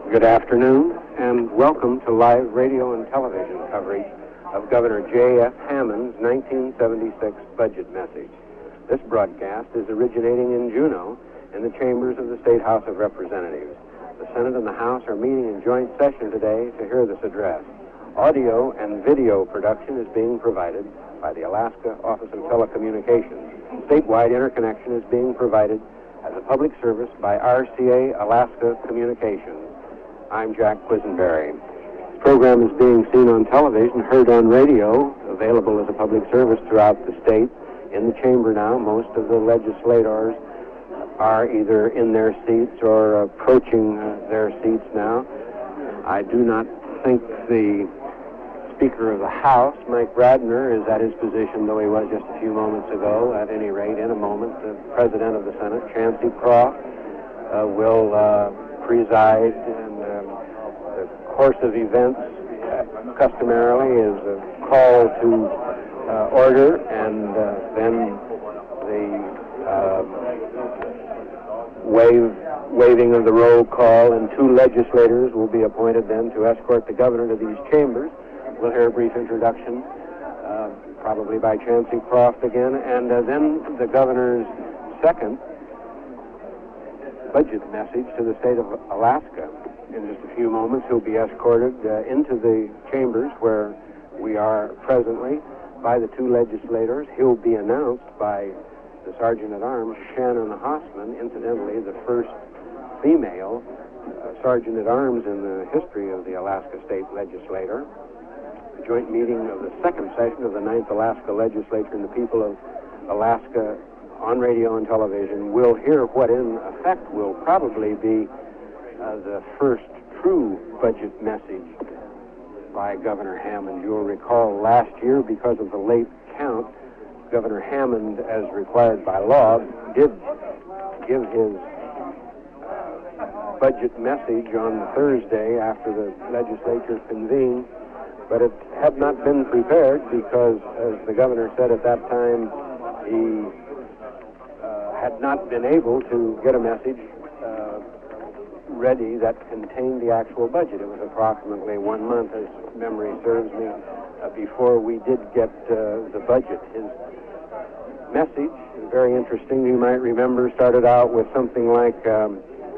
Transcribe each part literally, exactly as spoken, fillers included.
Good afternoon, and welcome to live radio and television coverage of Governor J F Hammond's nineteen seventy-six budget message. This broadcast is originating in Juneau in the chambers of the State House of Representatives. The Senate and the House are meeting in joint session today to hear this address. Audio and video production is being provided by the Alaska Office of Telecommunications. Statewide interconnection is being provided as a public service by R C A Alaska Communications. I'm Jack Quisenberry. This program is being seen on television, heard on radio, available as a public service throughout the state. In the chamber now, most of the legislators are either in their seats or approaching uh, their seats now. I do not think the Speaker of the House, Mike Radner, is at his position, though he was just a few moments ago. At any rate, in a moment, the President of the Senate, Chancey Croft, uh, will uh, preside, and uh, the course of events uh, customarily is a call to uh, order, and uh, then the uh, wave, waving of the roll call, and two legislators will be appointed then to escort the governor to these chambers. We'll hear a brief introduction, uh, probably by Chancey Croft again, and uh, then the governor's second budget message to the state of Alaska. In just a few moments, he'll be escorted uh, into the chambers where we are presently by the two legislators. He'll be announced by the Sergeant-at-Arms, Shannon Hossman, incidentally the first female uh, Sergeant-at-Arms in the history of the Alaska State Legislature. The joint meeting of the second session of the ninth Alaska Legislature and the people of Alaska on radio and television will hear what in effect will probably be uh, the first true budget message by Governor Hammond. You'll recall last year, because of the late count, Governor Hammond, as required by law, did give his uh, budget message on Thursday after the legislature convened, but it had not been prepared because, as the governor said at that time, he uh, had not been able to get a message uh, ready that contained the actual budget. It was approximately one month, as memory serves me, uh, before we did get uh, the budget. His message, very interesting, you might remember, started out with something like um,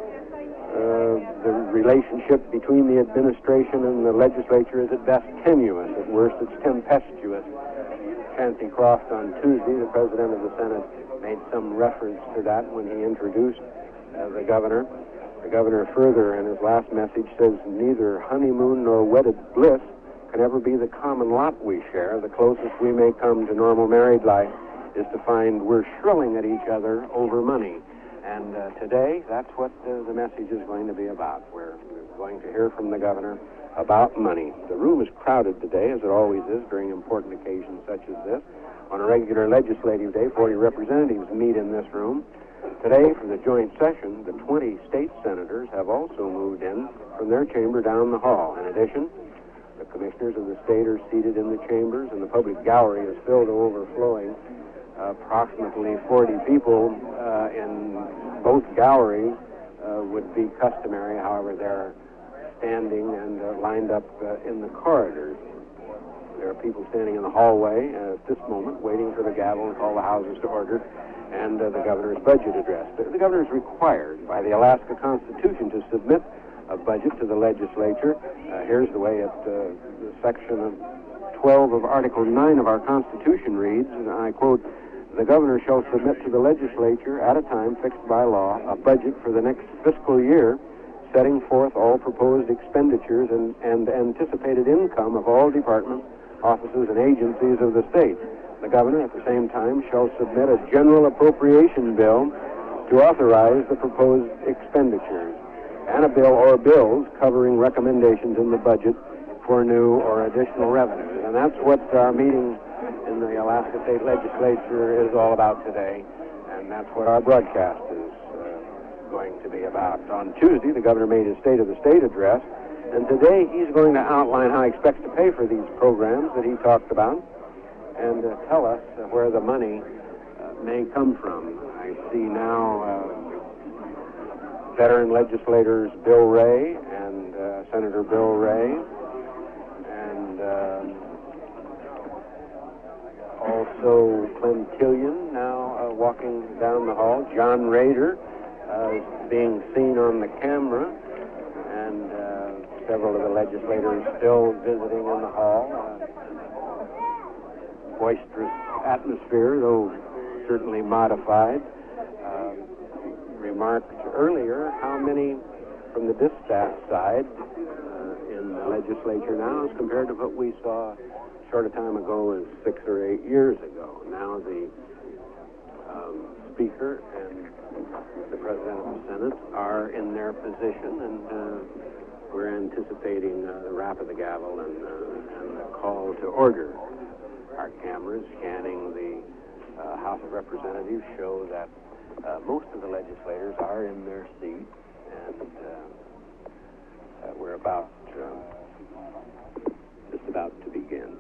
uh, the relationship between the administration and the legislature is at best tenuous, at worst it's tempestuous. Chancey Croft on Tuesday, the President of the Senate, made some reference to that when he introduced uh, the governor. The governor further in his last message says, neither honeymoon nor wedded bliss can ever be the common lot we share. The closest we may come to normal married life is to find we're shrilling at each other over money. And uh, today, that's what uh, the message is going to be about. We're, we're going to hear from the governor about money. The room is crowded today, as it always is during important occasions such as this. On a regular legislative day, forty representatives meet in this room. Today, for the joint session, the twenty state senators have also moved in from their chamber down the hall. In addition, the commissioners of the state are seated in the chambers, and the public gallery is filled to overflowing. Uh, approximately forty people uh, in both galleries uh, would be customary. However, they're standing and uh, lined up uh, in the corridors. There are people standing in the hallway uh, at this moment waiting for the gavel and call the houses to order and uh, the governor's budget address. The, the governor is required by the Alaska Constitution to submit a budget to the legislature. Uh, here's the way it, uh, the section of twelve of Article nine of our Constitution reads, and I quote, the governor shall submit to the legislature at a time fixed by law a budget for the next fiscal year, setting forth all proposed expenditures and, and anticipated income of all departments, offices, and agencies of the state. The governor, at the same time, shall submit a general appropriation bill to authorize the proposed expenditures, and a bill or bills covering recommendations in the budget for new or additional revenues. And that's what our meeting in the Alaska State Legislature is all about today, and that's what our broadcast is uh, going to be about. On Tuesday, the governor made his State of the State address, and today he's going to outline how he expects to pay for these programs that he talked about and uh, tell us uh, where the money uh, may come from. I see now uh, veteran legislators Bill Ray and uh, Senator Bill Ray, and um, also Clem Killian now uh, walking down the hall. John Rader uh, being seen on the camera, and uh, several of the legislators still visiting in the hall. Uh, boisterous atmosphere, though certainly modified. Uh, remarked earlier how many from the distaff side uh, in the legislature now as compared to what we saw a short a time ago as six or eight years ago. Now the um, Speaker and the President of the Senate are in their position, and uh, we're anticipating uh, the rap of the gavel and, uh, and the call to order. Our cameras scanning the uh, House of Representatives show that uh, most of the legislators are in their seats, and uh, uh, we're about uh, just about to begin.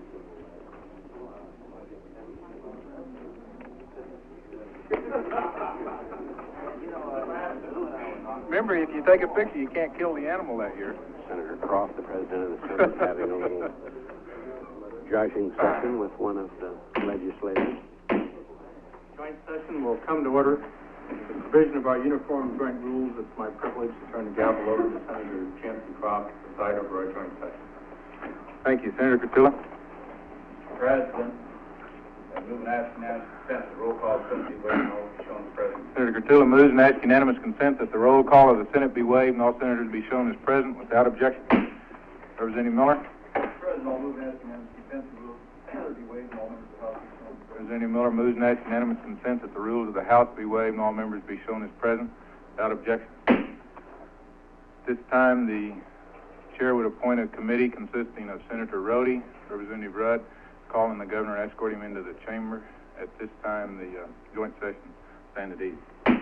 Remember, if you take a picture, you can't kill the animal that year. Senator Croft, the President of the Senate, having a little joshing session with one of the legislators. Joint session will come to order. With the provision of our uniform joint rules, it's my privilege to turn the gavel over to Senator Chancey Croft to preside over our joint session. Thank you. Senator Cotulla. Mister President, I move and ask unanimous consent that the roll call of the Senate be waived and all be shown as present. Senator Cotulla moves and asks unanimous consent that the roll call of the Senate be waived and all senators be shown as present without objection. Representative Miller. Mister President, I'll move and ask unanimous consent that the rules be waived and all members of the House be shown as present. Representative Miller moves and asks unanimous consent that the rules of the House be waived and all members be shown as present without objection. At this time, the Chair would appoint a committee consisting of Senator Rhodey, Representative Rudd, calling the governor and escort him into the chamber. At this time, the uh, joint session stand at ease.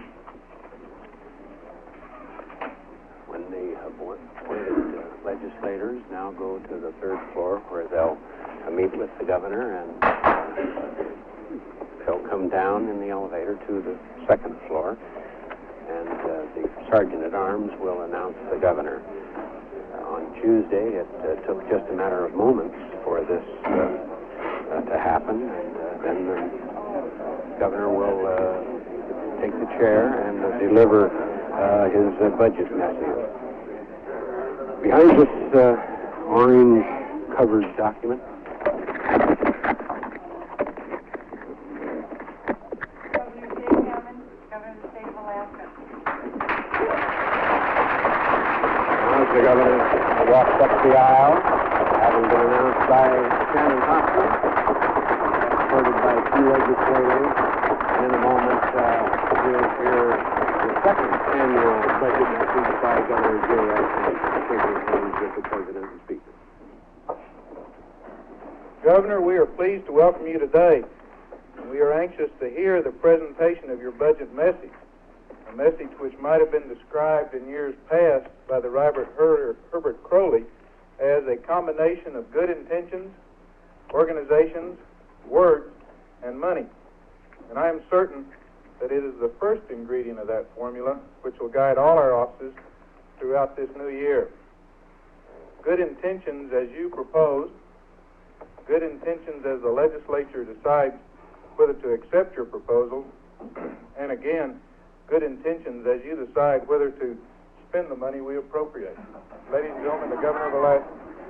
When the appointed uh, legislators now go to the third floor where they'll uh, meet with the governor, and uh, they'll come down in the elevator to the second floor, and uh, the Sergeant-at-Arms will announce the governor. Uh, on Tuesday, it uh, took just a matter of moments for this uh, uh, to happen, and uh, then the governor will uh, take the chair and uh, deliver uh, his uh, budget message. Behind this uh, orange-covered document, the governor walks up the aisle, having been announced by Shannon Hopkins, supported by two legislators, and in a moment uh, we'll hear the second annual budget message by Governor Jay Estes, shaking hands with the President and Speaker. Governor, we are pleased to welcome you today. We are anxious to hear the presentation of your budget message. A message which might have been described in years past by the Robert Her- Herbert Crowley as a combination of good intentions, organizations, words, and money. And I am certain that it is the first ingredient of that formula which will guide all our offices throughout this new year. Good intentions as you proposed, good intentions as the legislature decides whether to accept your proposal, and again, good intentions as you decide whether to spend the money we appropriate. Ladies and gentlemen, the Governor of Alaska.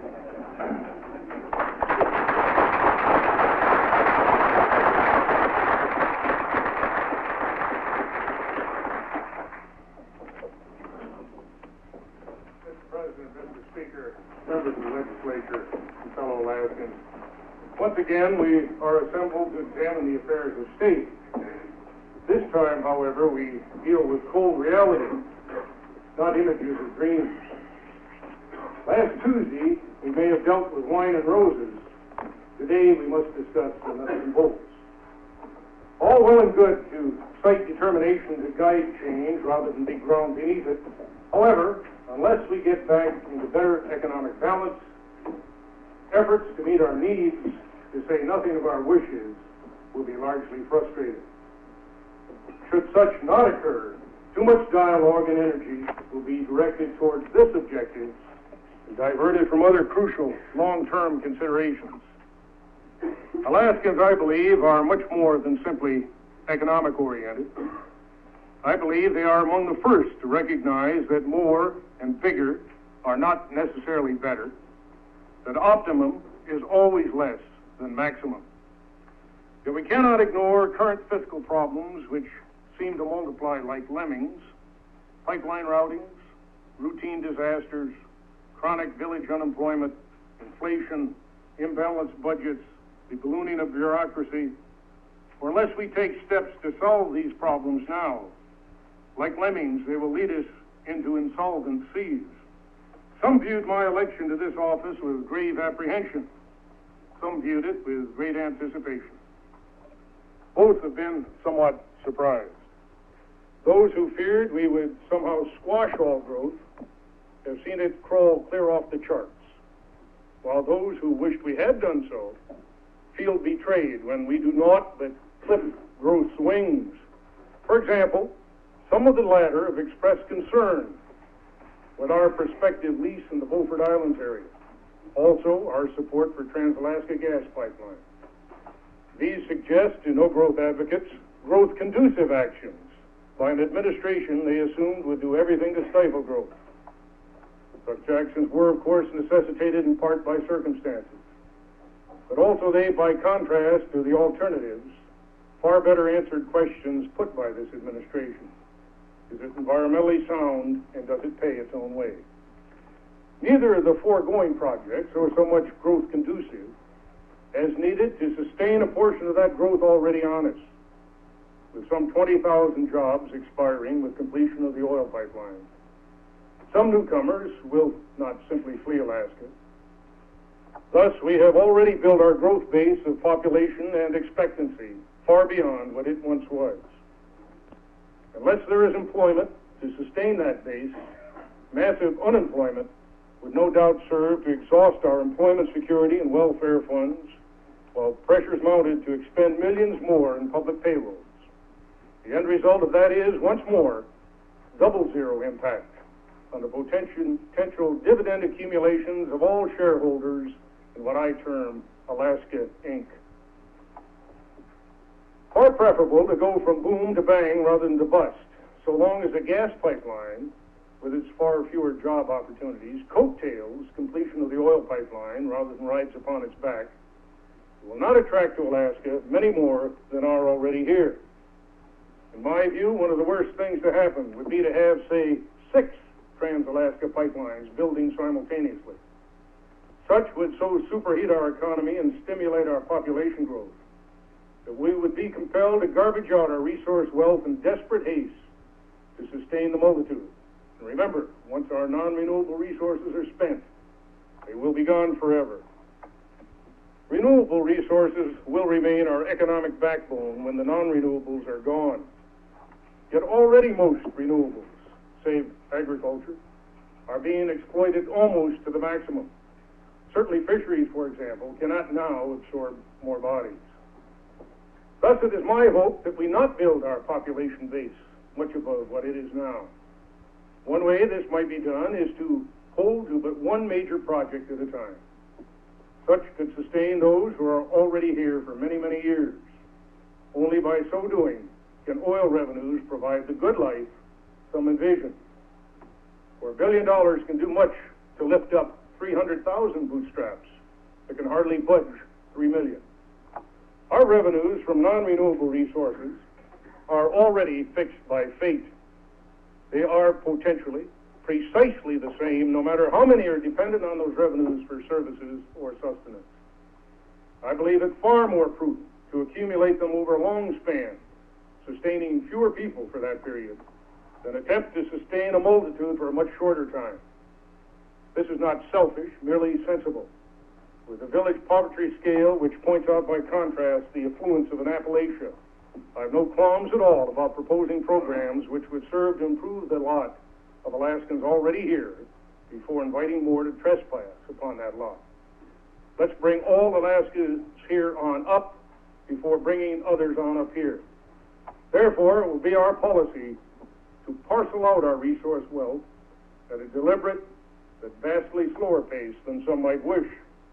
Mister President, Mister Speaker, members of the legislature, and fellow Alaskans, once again we are assembled to examine the affairs of state. This time, however, we deal with cold reality, not images of dreams. Last Tuesday, we may have dealt with wine and roses. Today, we must discuss the nuts and bolts. All well and good to cite determination to guide change rather than be ground beneath it. However, unless we get back into better economic balance, efforts to meet our needs, to say nothing of our wishes, will be largely frustrated. Should such not occur, Too much dialogue and energy will be directed towards this objective and diverted from other crucial long-term considerations. Alaskans, I believe, are much more than simply economic-oriented. I believe they are among the first to recognize that more and bigger are not necessarily better, that optimum is always less than maximum. Yet we cannot ignore current fiscal problems which seem to multiply like lemmings: pipeline routings, routine disasters, chronic village unemployment, inflation, imbalanced budgets, the ballooning of bureaucracy. For unless we take steps to solve these problems now, like lemmings, they will lead us into insolvent seas. Some viewed my election to this office with grave apprehension. Some viewed it with great anticipation. Both have been somewhat surprised. Those who feared we would somehow squash all growth have seen it crawl clear off the charts, while those who wished we had done so feel betrayed when we do not but clip growth's wings. For example, some of the latter have expressed concern with our prospective lease in the Beaufort Islands area, also our support for Trans-Alaska Gas Pipeline. These suggest to no-growth advocates growth-conducive actions by an administration they assumed would do everything to stifle growth. Such actions were, of course, necessitated in part by circumstances, but also they, by contrast to the alternatives, far better answered questions put by this administration. Is it environmentally sound, and does it pay its own way? Neither of the foregoing projects are so much growth conducive as needed to sustain a portion of that growth already on us, with some twenty thousand jobs expiring with completion of the oil pipeline. Some newcomers will not simply flee Alaska. Thus, we have already built our growth base of population and expectancy far beyond what it once was. Unless there is employment to sustain that base, massive unemployment would no doubt serve to exhaust our employment security and welfare funds, while pressures mounted to expend millions more in public payrolls. The end result of that is, once more, double zero impact on the potential, potential dividend accumulations of all shareholders in what I term Alaska Incorporated. Far preferable to go from boom to bang rather than to bust, so long as a gas pipeline, with its far fewer job opportunities, coattails completion of the oil pipeline rather than rides upon its back, will not attract to Alaska many more than are already here. In my view, one of the worst things to happen would be to have, say, six Trans-Alaska pipelines building simultaneously. Such would so superheat our economy and stimulate our population growth that we would be compelled to garbage out our resource wealth in desperate haste to sustain the multitude. And remember, once our non-renewable resources are spent, they will be gone forever. Renewable resources will remain our economic backbone when the non-renewables are gone. Yet already most renewables, save agriculture, are being exploited almost to the maximum. Certainly fisheries, for example, cannot now absorb more bodies. Thus, it is my hope that we not build our population base much above what it is now. One way this might be done is to hold to but one major project at a time. Such could sustain those who are already here for many, many years. Only by so doing can oil revenues provide the good life some envision. For a billion dollars can do much to lift up three hundred thousand bootstraps that can hardly budge three million. Our revenues from non-renewable resources are already fixed by fate. They are potentially precisely the same no matter how many are dependent on those revenues for services or sustenance. I believe it far more prudent to accumulate them over a long span, sustaining fewer people for that period, than attempt to sustain a multitude for a much shorter time. This is not selfish, merely sensible. With the village poverty scale, which points out by contrast the affluence of an Appalachia, I have no qualms at all about proposing programs which would serve to improve the lot of Alaskans already here before inviting more to trespass upon that lot. Let's bring all Alaskans here on up before bringing others on up here. Therefore, it will be our policy to parcel out our resource wealth at a deliberate but vastly slower pace than some might wish.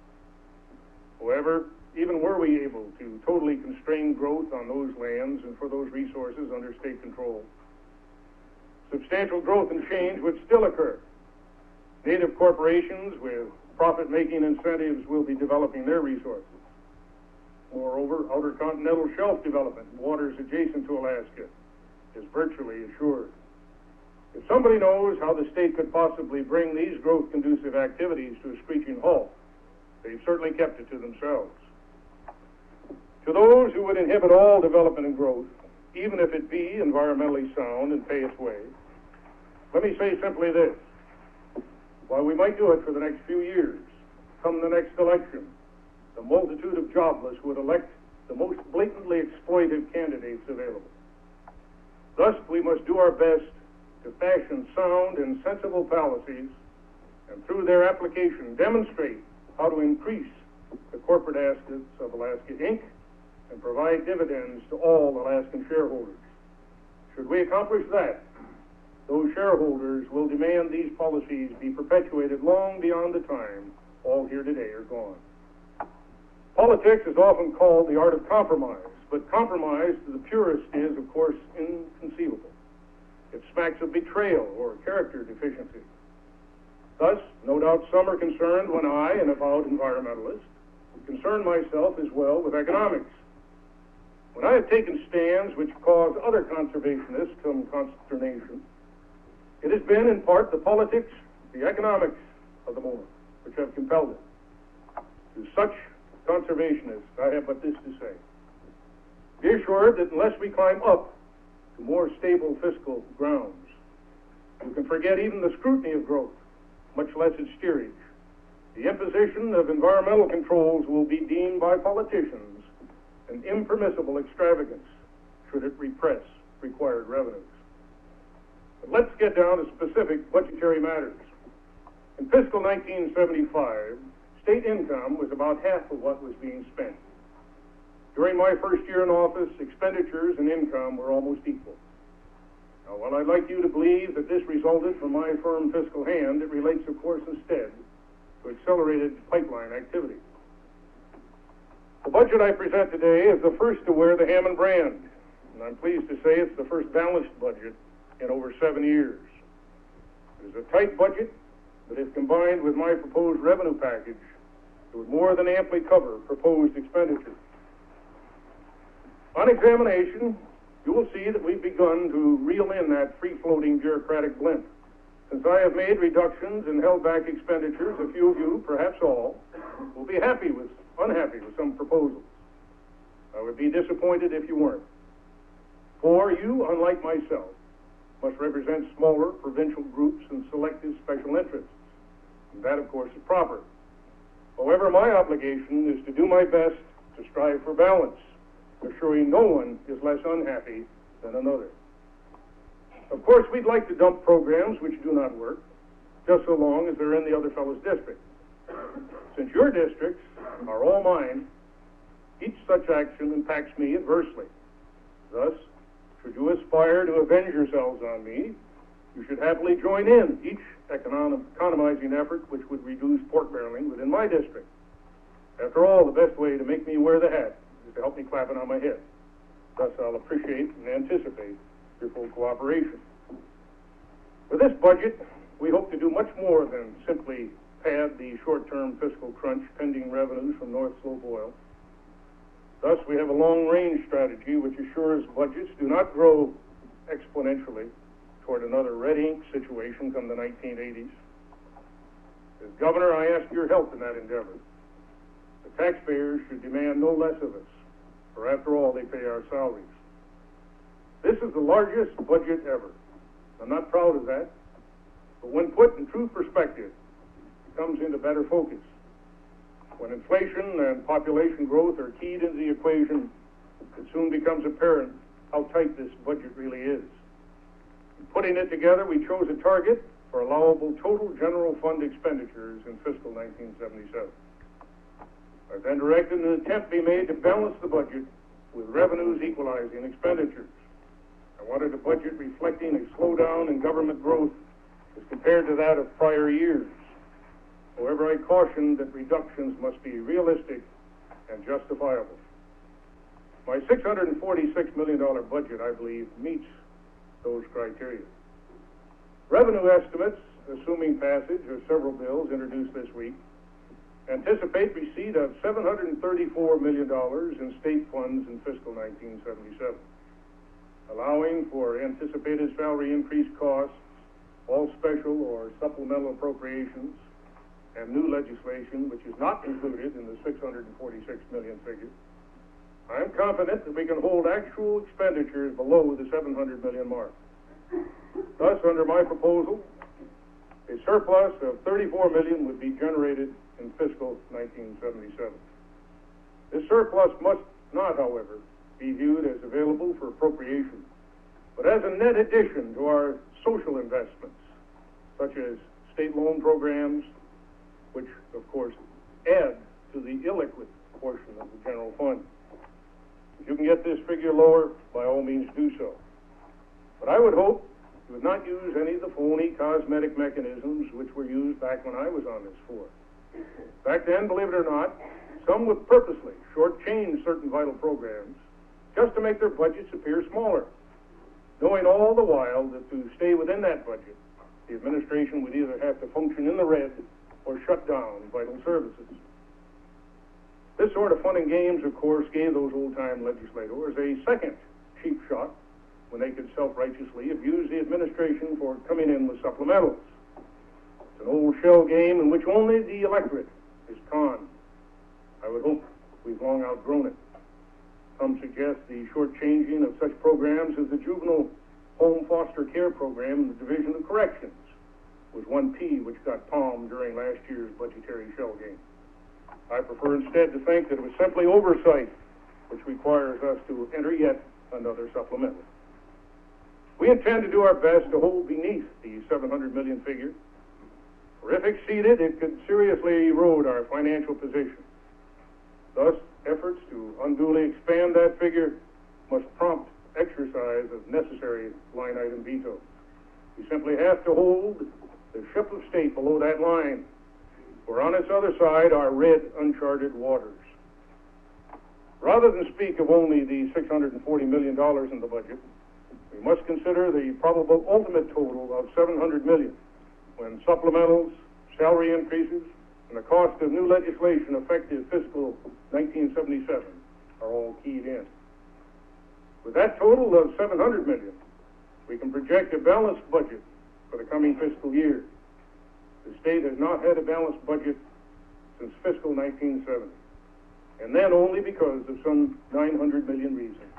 However, even were we able to totally constrain growth on those lands and for those resources under state control, substantial growth and change would still occur. Native corporations with profit-making incentives will be developing their resources. Moreover, outer continental shelf development in waters adjacent to Alaska is virtually assured. If somebody knows how the state could possibly bring these growth-conducive activities to a screeching halt, they've certainly kept it to themselves. To those who would inhibit all development and growth, even if it be environmentally sound and pay its way, let me say simply this. While we might do it for the next few years, come the next election, the multitude of jobless would elect the most blatantly exploitive candidates available. Thus, we must do our best to fashion sound and sensible policies, and through their application demonstrate how to increase the corporate assets of Alaska Incorporated and provide dividends to all Alaskan shareholders. Should we accomplish that, those shareholders will demand these policies be perpetuated long beyond the time all here today are gone. Politics is often called the art of compromise, but compromise to the purist is, of course, inconceivable. It smacks of betrayal or character deficiency. Thus, no doubt some are concerned when I, an avowed environmentalist, concern myself as well with economics. When I have taken stands which cause other conservationists some consternation, it has been in part the politics, the economics of the moment which have compelled it. To such conservationists, I have but this to say. Be assured that unless we climb up to more stable fiscal grounds, you can forget even the scrutiny of growth, much less its steerage. The imposition of environmental controls will be deemed by politicians an impermissible extravagance should it repress required revenues. But let's get down to specific budgetary matters. In fiscal nineteen seventy-five, state income was about half of what was being spent. During my first year in office, expenditures and income were almost equal. Now, while I'd like you to believe that this resulted from my firm fiscal hand, it relates, of course, instead to accelerated pipeline activity. The budget I present today is the first to wear the Hammond brand, and I'm pleased to say it's the first balanced budget in over seven years. It is a tight budget, but if combined with my proposed revenue package, it would more than amply cover proposed expenditures. On examination, you will see that we've begun to reel in that free-floating bureaucratic blimp. Since I have made reductions and held back expenditures, a few of you, perhaps all, will be happy with, unhappy with some proposals. I would be disappointed if you weren't. For you, unlike myself, must represent smaller provincial groups and selective special interests. And that, of course, is proper. However, my obligation is to do my best to strive for balance, assuring no one is less unhappy than another. Of course, we'd like to dump programs which do not work, just so long as they're in the other fellow's district. Since your districts are all mine, each such action impacts me adversely. Thus, should you aspire to avenge yourselves on me, you should happily join in each econom- economizing effort which would reduce pork barreling within my district. After all, the best way to make me wear the hat is to help me clap it on my head. Thus, I'll appreciate and anticipate your full cooperation. With this budget, we hope to do much more than simply pad the short-term fiscal crunch pending revenues from North Slope oil. Thus, we have a long-range strategy which assures budgets do not grow exponentially toward another red ink situation come the nineteen eighties. As governor, I ask your help in that endeavor. The taxpayers should demand no less of us, for after all, they pay our salaries. This is the largest budget ever. I'm not proud of that, but when put in true perspective, it comes into better focus. When inflation and population growth are keyed into the equation, it soon becomes apparent how tight this budget really is. In putting it together, we chose a target for allowable total general fund expenditures in fiscal nineteen seventy-seven. I then directed an attempt be made to balance the budget with revenues equalizing expenditures. I wanted a budget reflecting a slowdown in government growth as compared to that of prior years. However, I cautioned that reductions must be realistic and justifiable. My six hundred forty-six million dollars budget, I believe, meets those criteria. Revenue estimates, assuming passage of several bills introduced this week, anticipate receipt of seven hundred thirty-four million dollars in state funds in fiscal nineteen seventy-seven, allowing for anticipated salary increase costs, all special or supplemental appropriations, and new legislation which is not included in the six hundred forty-six million dollars figure. I am confident that we can hold actual expenditures below the seven hundred million dollars mark. Thus, under my proposal, a surplus of thirty-four million dollars would be generated in fiscal nineteen seventy-seven. This surplus must not, however, be viewed as available for appropriation, but as a net addition to our social investments, such as state loan programs, which, of course, add to the illiquid portion of the general fund. If you can get this figure lower, by all means do so. But I would hope you would not use any of the phony cosmetic mechanisms which were used back when I was on this floor. Back then, believe it or not, some would purposely shortchange certain vital programs just to make their budgets appear smaller, knowing all the while that to stay within that budget, the administration would either have to function in the red or shut down vital services. This sort of fun and games, of course, gave those old-time legislators a second cheap shot when they could self-righteously abuse the administration for coming in with supplementals. It's an old shell game in which only the electorate is conned. I would hope we've long outgrown it. Some suggest the shortchanging of such programs as the Juvenile Home Foster Care Program in the Division of Corrections was one P which got palmed during last year's budgetary shell game. I prefer instead to think that it was simply oversight which requires us to enter yet another supplemental. We intend to do our best to hold beneath the seven hundred million dollars figure. For if exceeded, it could seriously erode our financial position. Thus, efforts to unduly expand that figure must prompt exercise of necessary line item vetoes. We simply have to hold the ship of state below that line, for on its other side are red, uncharted waters. Rather than speak of only the six hundred forty million dollars in the budget, we must consider the probable ultimate total of seven hundred million dollars when supplementals, salary increases, and the cost of new legislation effective fiscal nineteen seventy-seven are all keyed in. With that total of seven hundred million dollars, we can project a balanced budget for the coming fiscal year. The state has not had a balanced budget since fiscal nineteen seventy, and then only because of some nine hundred million dollars reasons.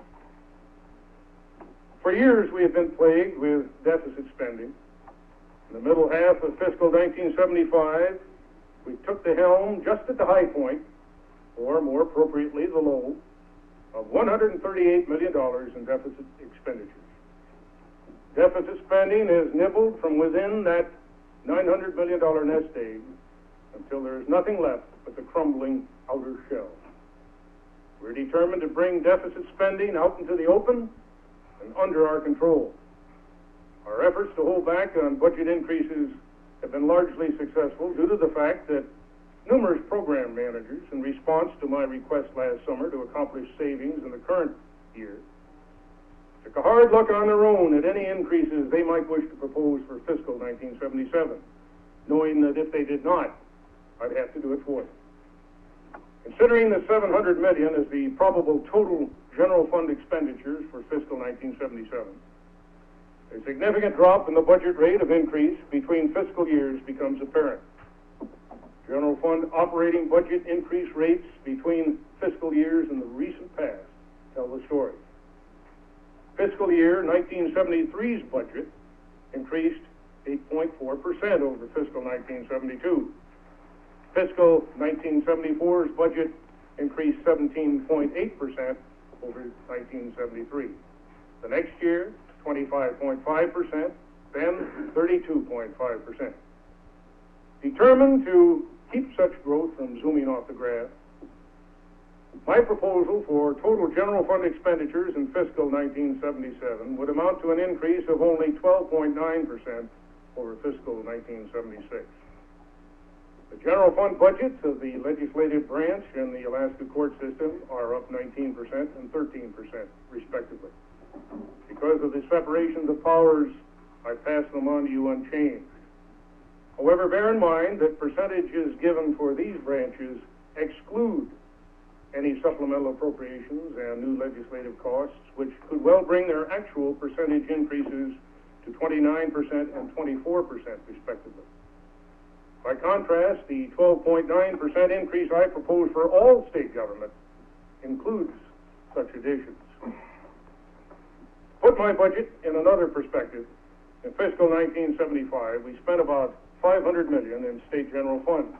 For years, we have been plagued with deficit spending. In the middle half of fiscal nineteen seventy-five, we took the helm just at the high point, or more appropriately, the low, of one hundred thirty-eight million dollars in deficit expenditures. Deficit spending is nibbled from within that nine hundred million dollars nest egg until there is nothing left but the crumbling outer shell. We're determined to bring deficit spending out into the open and under our control. Our efforts to hold back on budget increases have been largely successful due to the fact that numerous program managers, in response to my request last summer to accomplish savings in the current year, took a hard look on their own at any increases they might wish to propose for fiscal nineteen seventy-seven, knowing that if they did not, I'd have to do it for them. Considering the seven hundred million dollars as the probable total general fund expenditures for fiscal nineteen seventy-seven, a significant drop in the budget rate of increase between fiscal years becomes apparent. General fund operating budget increase rates between fiscal years in the recent past tell the story. Fiscal year nineteen seventy-three's budget increased eight point four percent over fiscal nineteen seventy-two. Fiscal nineteen seventy-four's budget increased seventeen point eight percent over nineteen seventy-three. The next year, twenty-five point five percent, then thirty-two point five percent. Determined to keep such growth from zooming off the graph, My proposal for total general fund expenditures in fiscal nineteen seventy-seven would amount to an increase of only twelve point nine percent over fiscal nineteen seventy-six. The general fund budgets of the legislative branch and the Alaska court system are up nineteen percent and thirteen percent, respectively. Because of the separation of powers, I pass them on to you unchanged. However, bear in mind that percentages given for these branches exclude any supplemental appropriations and new legislative costs, which could well bring their actual percentage increases to twenty-nine percent and twenty-four percent, respectively. By contrast, the twelve point nine percent increase I propose for all state government includes such additions. Put my budget in another perspective. In fiscal nineteen seventy-five, we spent about five hundred million dollars in state general funds.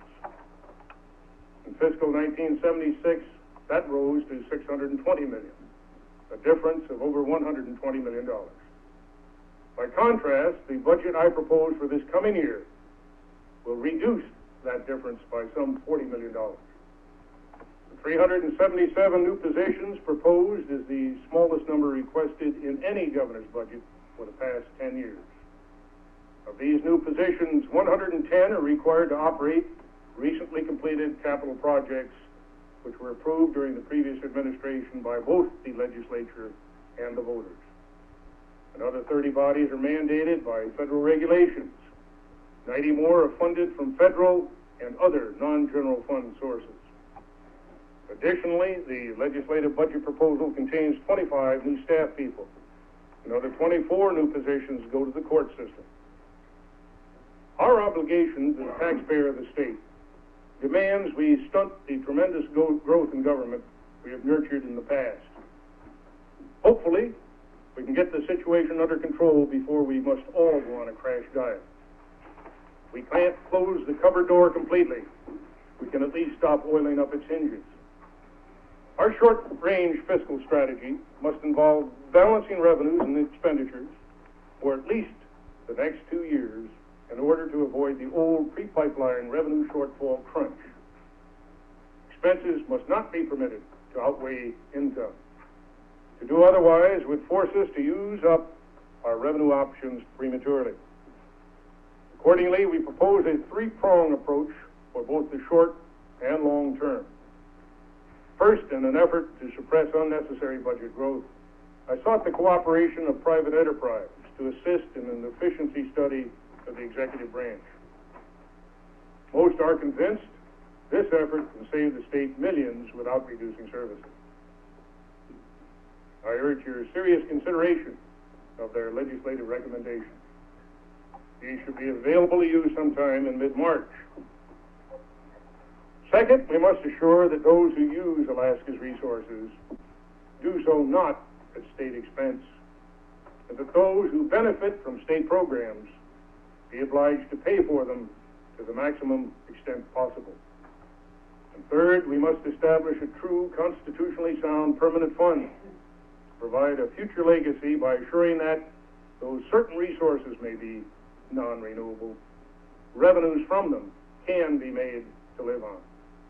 In fiscal nineteen seventy-six, that rose to six hundred twenty million dollars, a difference of over one hundred twenty million dollars. By contrast, the budget I propose for this coming year will reduce that difference by some forty million dollars. The three hundred seventy-seven new positions proposed is the smallest number requested in any governor's budget for the past ten years. Of these new positions, one hundred ten are required to operate recently completed capital projects which were approved during the previous administration by both the legislature and the voters. Another thirty bodies are mandated by federal regulations. ninety more are funded from federal and other non-general fund sources. Additionally, the legislative budget proposal contains twenty-five new staff people. Another twenty-four new positions go to the court system. Our obligations as a taxpayer of the state demands we stunt the tremendous go- growth in government we have nurtured in the past. Hopefully, we can get the situation under control before we must all go on a crash diet. We can't close the cupboard door completely. We can at least stop oiling up its hinges. Our short-range fiscal strategy must involve balancing revenues and expenditures for at least the next two years in order to avoid the old pre-pipeline revenue shortfall crunch. Expenses must not be permitted to outweigh income. To do otherwise would force us to use up our revenue options prematurely. Accordingly, we propose a three-prong approach for both the short and long term. First, in an effort to suppress unnecessary budget growth, I sought the cooperation of private enterprise to assist in an efficiency study of the executive branch. Most are convinced this effort can save the state millions without reducing services. I urge your serious consideration of their legislative recommendations. These should be available to you sometime in mid-March. Second, we must assure that those who use Alaska's resources do so not at state expense, and that those who benefit from state programs be obliged to pay for them to the maximum extent possible. And third, we must establish a true constitutionally sound permanent fund to provide a future legacy by assuring that, though certain resources may be non-renewable, revenues from them can be made to live on.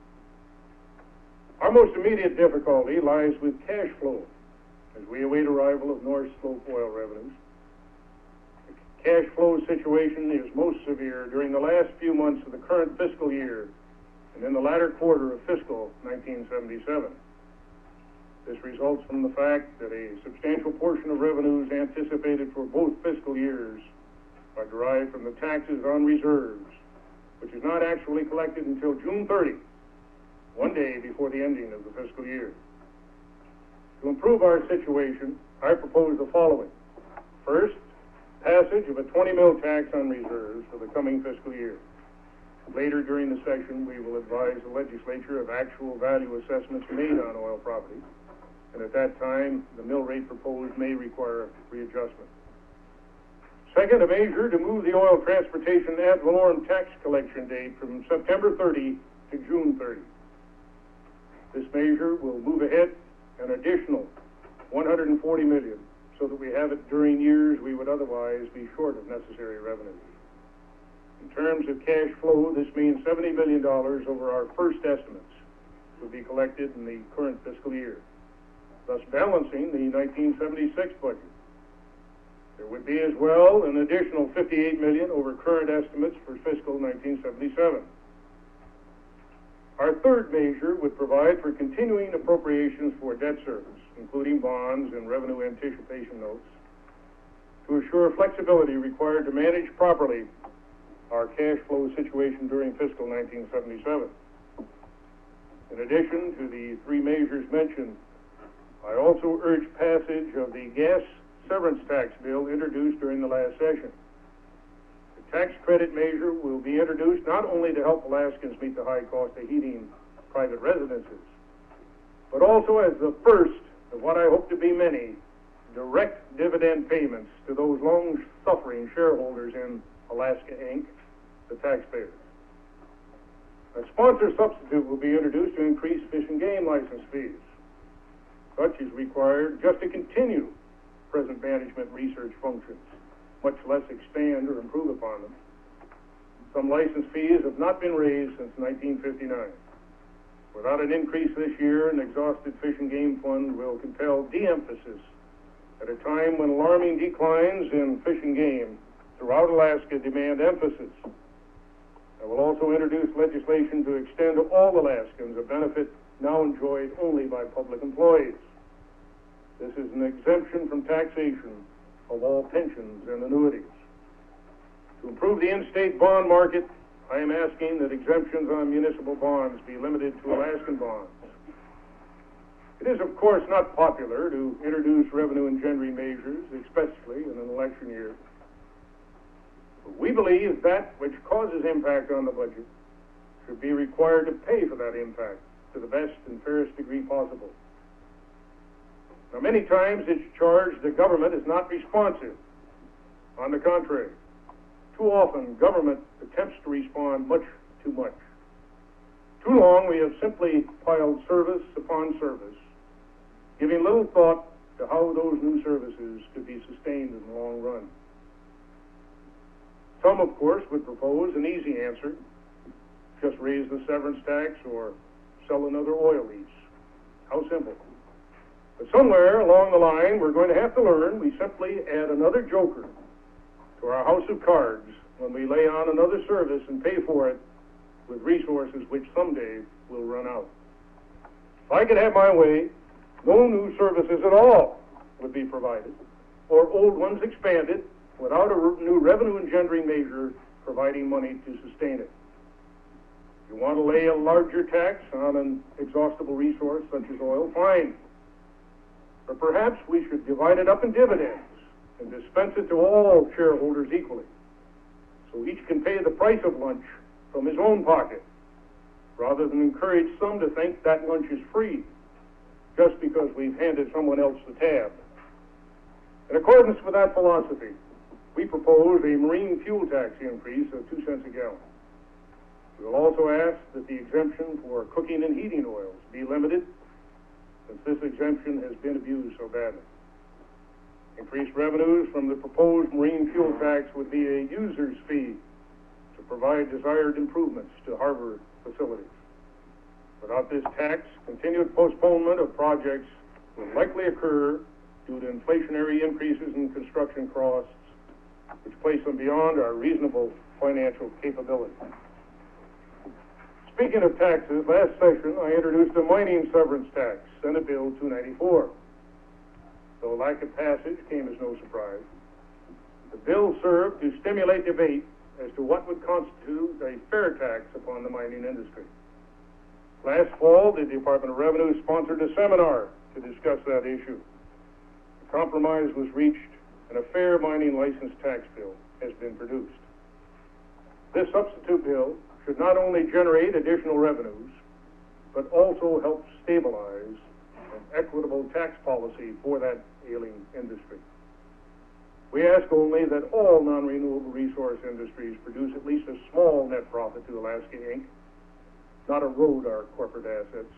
Our most immediate difficulty lies with cash flow as we await arrival of North Slope oil revenues. The cash flow situation is most severe during the last few months of the current fiscal year and in the latter quarter of fiscal nineteen seventy-seven. This results from the fact that a substantial portion of revenues anticipated for both fiscal years are derived from the taxes on reserves, which is not actually collected until June thirtieth, one day before the ending of the fiscal year. To improve our situation, I propose the following. First, passage of a twenty mil tax on reserves for the coming fiscal year. Later during the session, we will advise the legislature of actual value assessments made on oil property, and at that time, the mill rate proposed may require readjustment. Second, a measure to move the oil transportation ad valorem tax collection date from September thirtieth to June thirtieth. This measure will move ahead an additional one hundred forty million dollars so that we have it during years we would otherwise be short of necessary revenues. In terms of cash flow, this means seventy million dollars over our first estimates, would be collected in the current fiscal year, thus balancing the nineteen seventy-six budget. There would be as well an additional fifty-eight million dollars over current estimates for fiscal nineteen seventy-seven. Our third measure would provide for continuing appropriations for debt service, including bonds and revenue anticipation notes, to assure flexibility required to manage properly our cash flow situation during fiscal nineteen seventy-seven. In addition to the three measures mentioned, I also urge passage of the gas severance tax bill introduced during the last session. The tax credit measure will be introduced not only to help Alaskans meet the high cost of heating private residences, but also as the first of what I hope to be many direct dividend payments to those long-suffering shareholders in Alaska Incorporated, the taxpayers. A sponsor substitute will be introduced to increase fish and game license fees. Such is required just to continue present management research functions, much less expand or improve upon them. Some license fees have not been raised since nineteen fifty-nine. Without an increase this year, an exhausted fish and game fund will compel de-emphasis at a time when alarming declines in fish and game throughout Alaska demand emphasis. I will also introduce legislation to extend to all Alaskans a benefit now enjoyed only by public employees. This is an exemption from taxation of all pensions and annuities. To improve the in-state bond market, I am asking that exemptions on municipal bonds be limited to Alaskan bonds. It is, of course, not popular to introduce revenue engendering measures, especially in an election year. But we believe that which causes impact on the budget should be required to pay for that impact to the best and fairest degree possible. Now, many times it's charged the government is not responsive. On the contrary, too often government attempts to respond much too much. Too long we have simply piled service upon service, giving little thought to how those new services could be sustained in the long run. Some, of course, would propose an easy answer: just raise the severance tax or sell another oil lease. How simple. But somewhere along the line, we're going to have to learn we simply add another joker to our house of cards when we lay on another service and pay for it with resources which someday will run out. If I could have my way, no new services at all would be provided, or old ones expanded without a re- new revenue engendering measure providing money to sustain it. If you want to lay a larger tax on an exhaustible resource such as oil, fine. But perhaps we should divide it up in dividends and dispense it to all shareholders equally, so each can pay the price of lunch from his own pocket, rather than encourage some to think that lunch is free just because we've handed someone else the tab. In accordance with that philosophy, we propose a marine fuel tax increase of two cents a gallon. We will also ask that the exemption for cooking and heating oils be limited, since this exemption has been abused so badly. Increased revenues from the proposed marine fuel tax would be a user's fee to provide desired improvements to harbor facilities. Without this tax, continued postponement of projects will likely occur due to inflationary increases in construction costs, which place them beyond our reasonable financial capability. Speaking of taxes, last session I introduced a mining severance tax, Senate Bill two ninety-four. Though lack of passage came as no surprise, the bill served to stimulate debate as to what would constitute a fair tax upon the mining industry. Last fall, the Department of Revenue sponsored a seminar to discuss that issue. A compromise was reached, and a fair mining license tax bill has been produced. This substitute bill should not only generate additional revenues, but also help stabilize an equitable tax policy for that ailing industry. We ask only that all non-renewable resource industries produce at least a small net profit to Alaska Incorporated, not erode our corporate assets.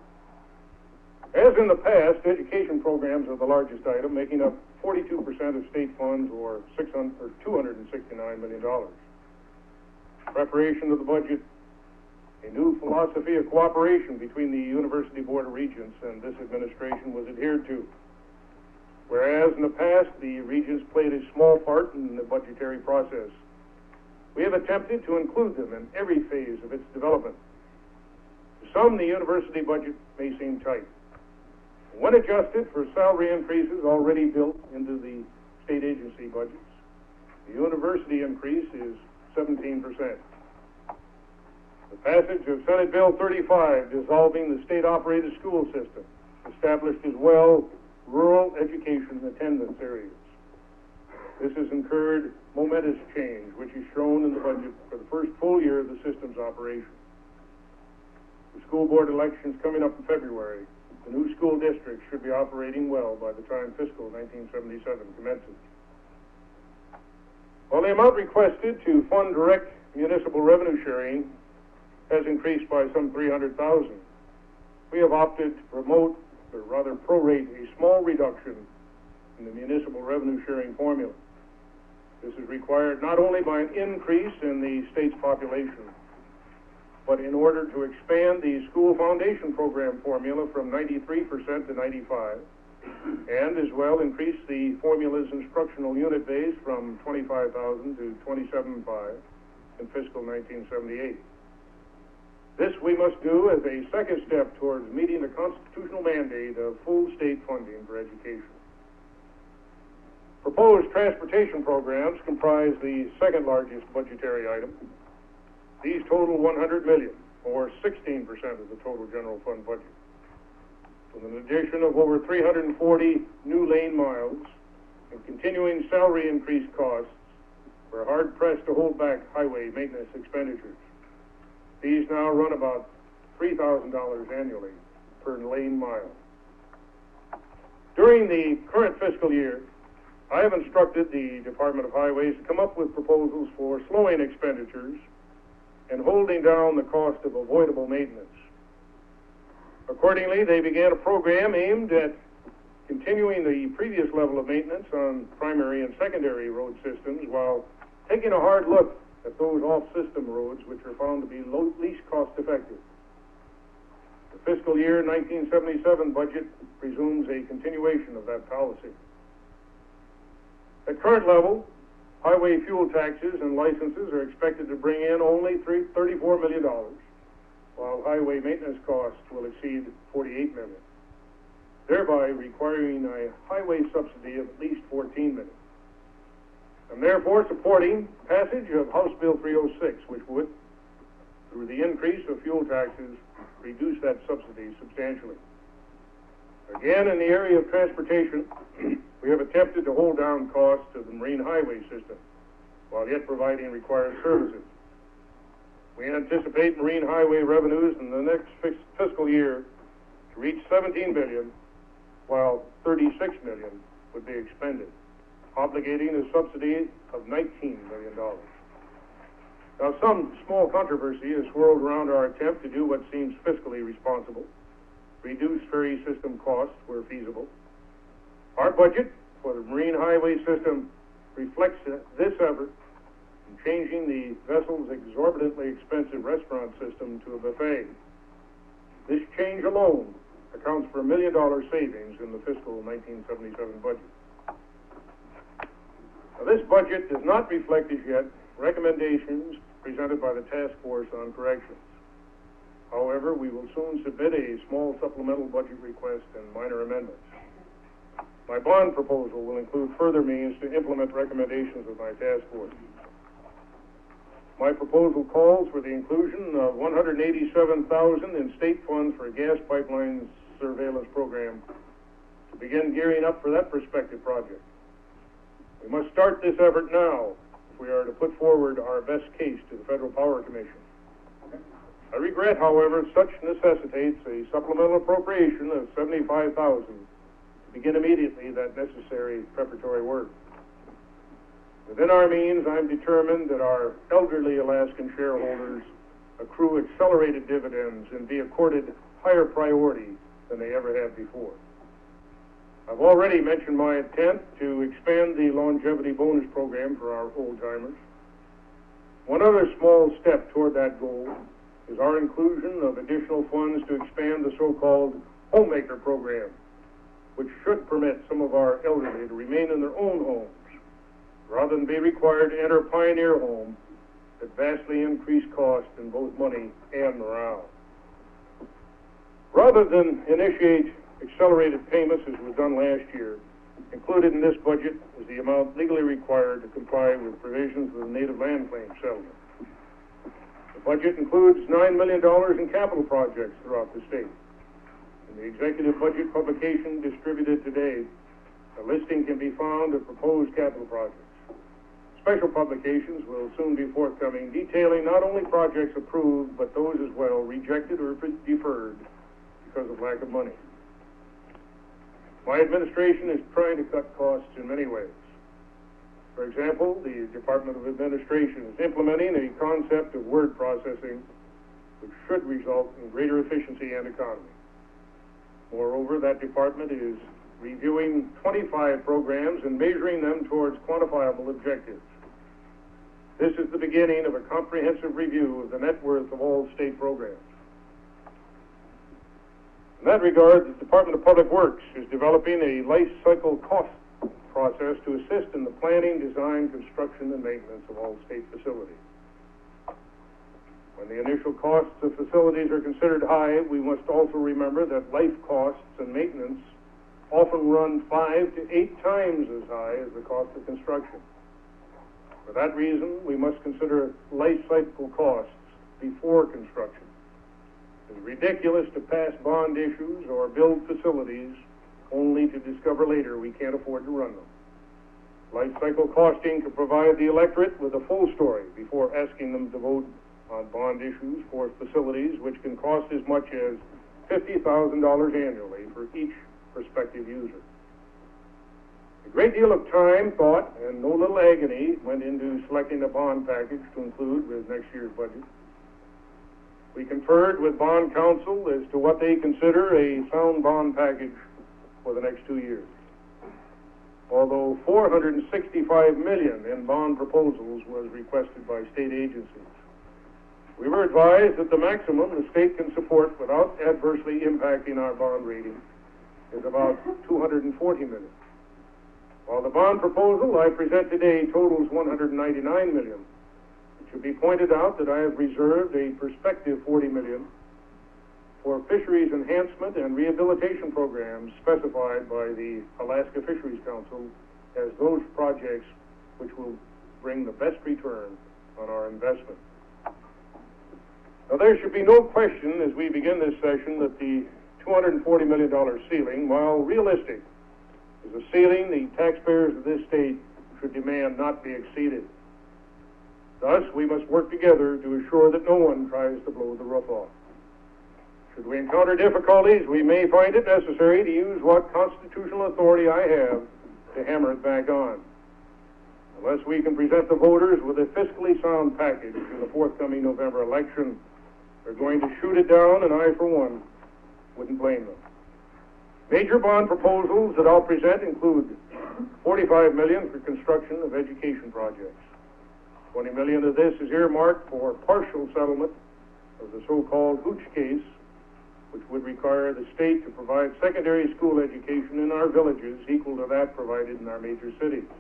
As in the past, education programs are the largest item, making up forty-two percent of state funds, or two hundred sixty-nine million dollars. Preparation of the budget A new philosophy of cooperation between the University Board of Regents and this administration was adhered to. Whereas in the past the Regents played a small part in the budgetary process, we have attempted to include them in every phase of its development. To some, the university budget may seem tight. When adjusted for salary increases already built into the state agency budgets, the university increase is seventeen percent. The passage of Senate Bill thirty-five, dissolving the state-operated school system, established as well rural education attendance areas. This has incurred momentous change, which is shown in the budget for the first full year of the system's operation. The school board elections coming up in February, the new school district should be operating well by the time fiscal nineteen seventy-seven commences. While the amount requested to fund direct municipal revenue sharing has increased by some three hundred thousand dollars, we have opted to promote, or rather prorate, a small reduction in the municipal revenue sharing formula. This is required not only by an increase in the state's population, but in order to expand the school foundation program formula from ninety-three percent to ninety-five, and as well increase the formula's instructional unit base from twenty-five thousand to twenty-seven thousand five hundred in fiscal nineteen seventy-eight. This we must do as a second step towards meeting the constitutional mandate of full state funding for education. Proposed transportation programs comprise the second largest budgetary item. These total one hundred million dollars, or sixteen percent of the total general fund budget. With an addition of over three hundred forty new lane miles and continuing salary increase costs, we're hard pressed to hold back highway maintenance expenditures. These now run about three thousand dollars annually per lane mile. During the current fiscal year, I have instructed the Department of Highways to come up with proposals for slowing expenditures and holding down the cost of avoidable maintenance. Accordingly, they began a program aimed at continuing the previous level of maintenance on primary and secondary road systems while taking a hard look at those off-system roads which are found to be low, least cost-effective. The fiscal year nineteen seventy-seven budget presumes a continuation of that policy. At current level, highway fuel taxes and licenses are expected to bring in only thirty-four million dollars, while highway maintenance costs will exceed forty-eight million dollars, thereby requiring a highway subsidy of at least fourteen million dollars. I'm therefore supporting passage of House Bill three oh six, which would, through the increase of fuel taxes, reduce that subsidy substantially. Again, in the area of transportation, we have attempted to hold down costs of the marine highway system while yet providing required services. We anticipate marine highway revenues in the next fiscal year to reach seventeen billion dollars, while thirty-six million dollars would be expended, obligating a subsidy of nineteen million dollars. Now, some small controversy has swirled around our attempt to do what seems fiscally responsible, reduce ferry system costs where feasible. Our budget for the marine highway system reflects this effort in changing the vessel's exorbitantly expensive restaurant system to a buffet. This change alone accounts for a million dollar savings in the fiscal nineteen seventy-seven budget. Now, this budget does not reflect as yet recommendations presented by the Task Force on Corrections. However, we will soon submit a small supplemental budget request and minor amendments. My bond proposal will include further means to implement recommendations of my task force. My proposal calls for the inclusion of one hundred eighty-seven thousand dollars in state funds for a gas pipeline surveillance program to begin gearing up for that prospective project. We must start this effort now if we are to put forward our best case to the Federal Power Commission. I regret, however, such necessitates a supplemental appropriation of seventy-five thousand dollars to begin immediately that necessary preparatory work. Within our means, I'm determined that our elderly Alaskan shareholders accrue accelerated dividends and be accorded higher priority than they ever have before. I've already mentioned my intent to expand the longevity bonus program for our old-timers. One other small step toward that goal is our inclusion of additional funds to expand the so-called homemaker program, which should permit some of our elderly to remain in their own homes rather than be required to enter a pioneer home at vastly increased cost in both money and morale. Rather than initiate accelerated payments as was done last year, included in this budget is the amount legally required to comply with provisions of the Native Land Claim Settlement. The budget includes nine million dollars in capital projects throughout the state. In the executive budget publication distributed today, a listing can be found of proposed capital projects. Special publications will soon be forthcoming, detailing not only projects approved, but those as well rejected or deferred because of lack of money. My administration is trying to cut costs in many ways. For example, the Department of Administration is implementing a concept of word processing which should result in greater efficiency and economy. Moreover, that department is reviewing twenty-five programs and measuring them towards quantifiable objectives. This is the beginning of a comprehensive review of the net worth of all state programs. In that regard, the Department of Public Works is developing a life cycle cost process to assist in the planning, design, construction, and maintenance of all state facilities. When the initial costs of facilities are considered high, we must also remember that life costs and maintenance often run five to eight times as high as the cost of construction. For that reason, we must consider life cycle costs before construction. It's ridiculous to pass bond issues or build facilities only to discover later we can't afford to run them. Life cycle costing can provide the electorate with a full story before asking them to vote on bond issues for facilities which can cost as much as fifty thousand dollars annually for each prospective user. A great deal of time, thought, and no little agony went into selecting a bond package to include with next year's budget. We conferred with bond counsel as to what they consider a sound bond package for the next two years. Although four hundred sixty-five million dollars in bond proposals was requested by state agencies, we were advised that the maximum the state can support without adversely impacting our bond rating is about two hundred forty million dollars. While the bond proposal I present today totals one hundred ninety-nine million dollars, it should be pointed out that I have reserved a prospective forty million dollars for fisheries enhancement and rehabilitation programs specified by the Alaska Fisheries Council as those projects which will bring the best return on our investment. Now, there should be no question as we begin this session that the two hundred forty million dollars ceiling, while realistic, is a ceiling the taxpayers of this state should demand not be exceeded. Thus, we must work together to assure that no one tries to blow the roof off. Should we encounter difficulties, we may find it necessary to use what constitutional authority I have to hammer it back on. Unless we can present the voters with a fiscally sound package in the forthcoming November election, they're going to shoot it down, and I, for one, wouldn't blame them. Major bond proposals that I'll present include forty-five million dollars for construction of education projects. twenty million dollars of this is earmarked for partial settlement of the so-called Hooch case, which would require the state to provide secondary school education in our villages equal to that provided in our major cities.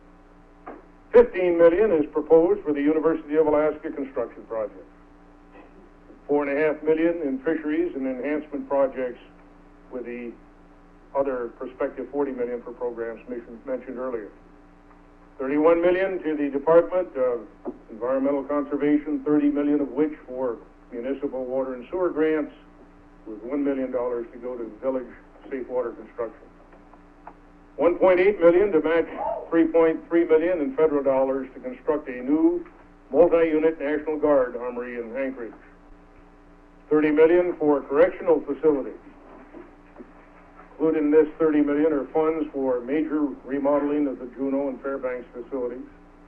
fifteen million dollars is proposed for the University of Alaska construction project. Four and a half million dollars in fisheries and enhancement projects, with the other prospective forty million dollars for programs mentioned earlier. thirty-one million dollars to the Department of Environmental Conservation, thirty million dollars of which for municipal water and sewer grants, with one million dollars to go to village safe water construction. one point eight million dollars to match three point three million dollars in federal dollars to construct a new multi-unit National Guard armory in Anchorage. thirty million dollars for correctional facilities. Included in this thirty million dollars are funds for major remodeling of the Juneau and Fairbanks facilities.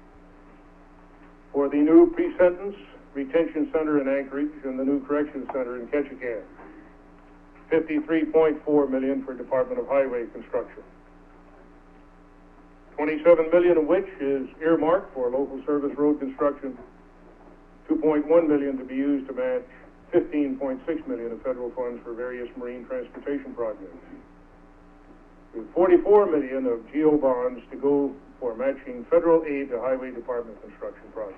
For the new pre-sentence retention center in Anchorage and the new correction center in Ketchikan. fifty-three point four million dollars for Department of Highway construction. twenty-seven million dollars of which is earmarked for local service road construction. two point one million dollars to be used to match fifteen point six million dollars of federal funds for various marine transportation projects. With forty-four million dollars of GEO bonds to go for matching federal aid to highway department construction projects.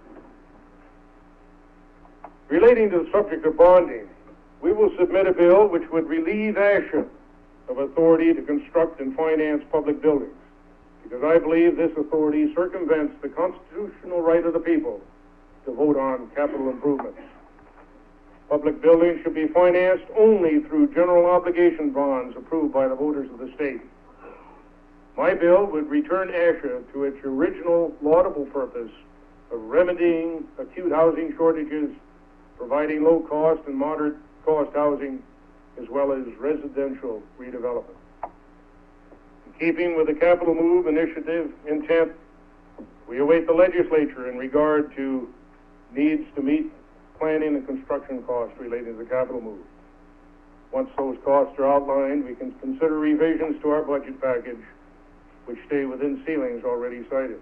Relating to the subject of bonding, we will submit a bill which would relieve ASHA of authority to construct and finance public buildings, because I believe this authority circumvents the constitutional right of the people to vote on capital improvements. Public buildings should be financed only through general obligation bonds approved by the voters of the state. My bill would return ASHA to its original laudable purpose of remedying acute housing shortages, providing low-cost and moderate-cost housing, as well as residential redevelopment. In keeping with the Capital Move initiative intent, we await the legislature in regard to needs to meet planning and construction costs relating to the Capital Move. Once those costs are outlined, we can consider revisions to our budget package, which stay within ceilings already cited.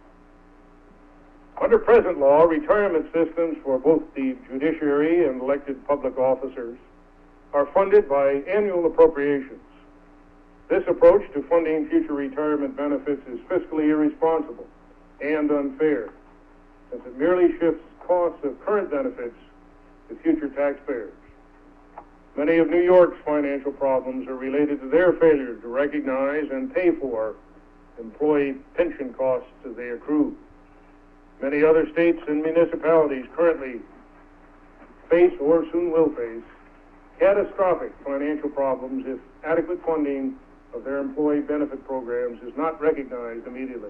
Under present law, retirement systems for both the judiciary and elected public officers are funded by annual appropriations. This approach to funding future retirement benefits is fiscally irresponsible and unfair, since it merely shifts costs of current benefits to future taxpayers. Many of New York's financial problems are related to their failure to recognize and pay for employee pension costs as they accrue. Many other states and municipalities currently face or soon will face catastrophic financial problems if adequate funding of their employee benefit programs is not recognized immediately.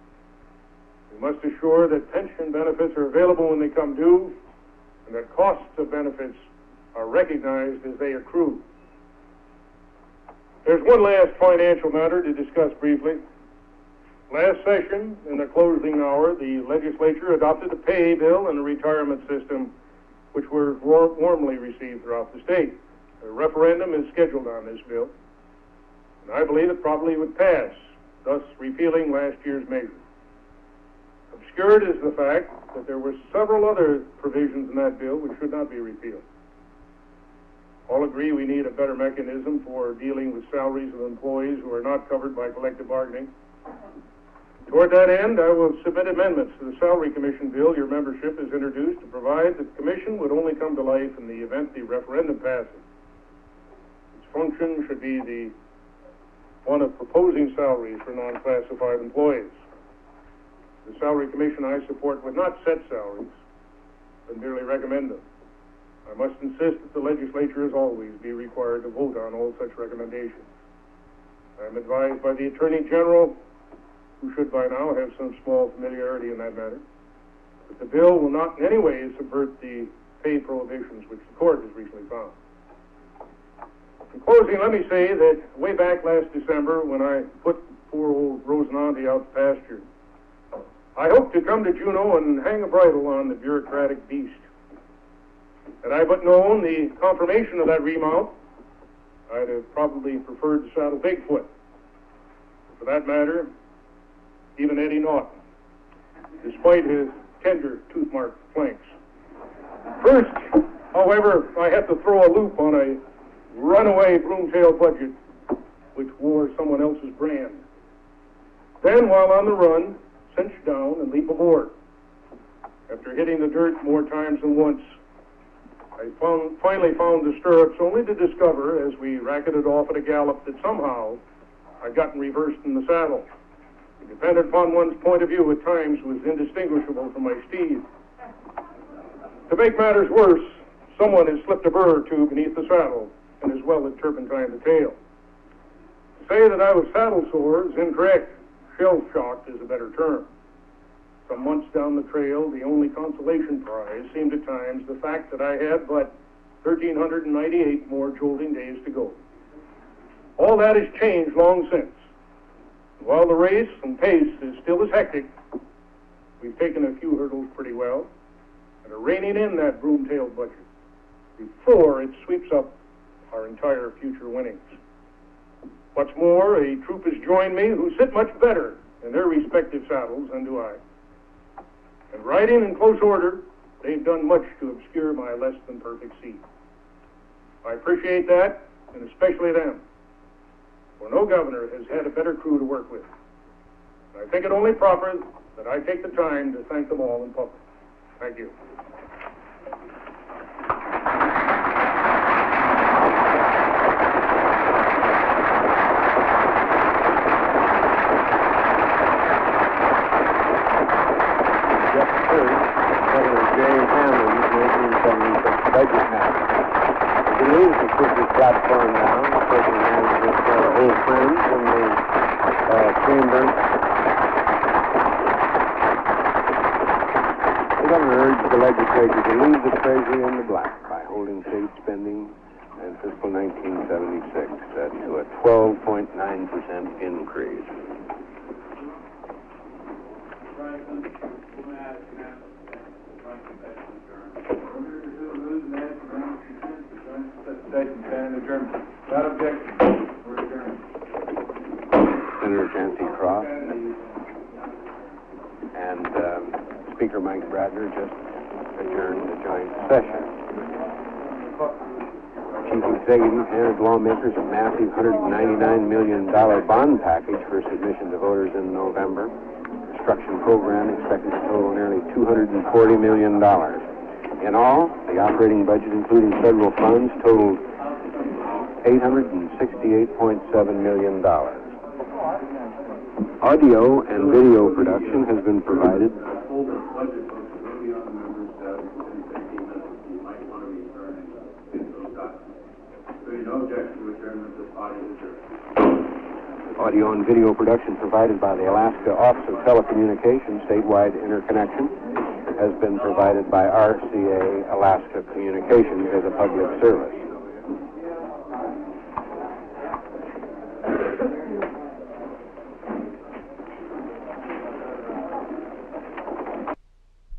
We must assure that pension benefits are available when they come due, and that costs of benefits are recognized as they accrue. There's one last financial matter to discuss briefly. Last session, in the closing hour, the legislature adopted a pay bill and a retirement system which were war- warmly received throughout the state. A referendum is scheduled on this bill, and I believe it probably would pass, thus repealing last year's measure. Obscured is the fact that there were several other provisions in that bill which should not be repealed. All agree we need a better mechanism for dealing with salaries of employees who are not covered by collective bargaining. Toward that end, I will submit amendments to the Salary Commission bill your membership has introduced to provide that the Commission would only come to life in the event the referendum passes. Its function should be the one of proposing salaries for non-classified employees. The Salary Commission I support would not set salaries, but merely recommend them. I must insist that the legislature, as always, be required to vote on all such recommendations. I am advised by the Attorney General, who should by now have some small familiarity in that matter, that the bill will not in any way subvert the pay prohibitions which the court has recently found. In closing, let me say that way back last December, when I put poor old Rosinante out to pasture, I hoped to come to Juneau and hang a bridle on the bureaucratic beast. Had I but known the confirmation of that remount, I'd have probably preferred to saddle Bigfoot. For that matter, even Eddie Norton, despite his tender tooth-marked flanks. First, however, I had to throw a loop on a runaway broomtail budget which wore someone else's brand. Then, while on the run, cinch down and leap aboard. After hitting the dirt more times than once, I found, finally found the stirrups, only to discover, as we racketed off at a gallop, that somehow I'd gotten reversed in the saddle. It depended upon one's point of view at times was indistinguishable from my steed. To make matters worse, someone had slipped a burr or two beneath the saddle, and as well had turpentined the tail. To say that I was saddle sore is incorrect. Shell-shocked is a better term. Some months down the trail, the only consolation prize seemed at times the fact that I had but one thousand three hundred ninety-eight more jolting days to go. All that has changed long since. While the race and pace is still as hectic, we've taken a few hurdles pretty well and are reining in that broomtail budget before it sweeps up our entire future winnings. What's more, a troop has joined me who sit much better in their respective saddles than do I. And riding in close order, they've done much to obscure my less than perfect seed. I appreciate that, and especially them, for no governor has had a better crew to work with. I think it only proper that I take the time to thank them all in public. Thank you. Budget map. He leaves the Christmas platform now, shaking hands with uh, old friends in the uh, chamber. The governor urged the legislature to leave the treasury in the black by holding state spending in fiscal nineteen seventy-six uh, to a twelve point nine percent increase. Stand adjourned. Without objection, we're adjourned. Senator Chancy Croft and um, Speaker Mike Bradner just adjourned the joint session. Chief Executive handed lawmakers a massive one hundred ninety-nine million dollars bond package for submission to voters in November. Construction program expected to total nearly two hundred forty million dollars. In all, the operating budget, including federal funds, totaled eight hundred sixty-eight point seven million dollars. Audio and video production has been provided. Audio and video production provided by the Alaska Office of Telecommunications Statewide Interconnection has been provided by R C A Alaska Communications as a public service.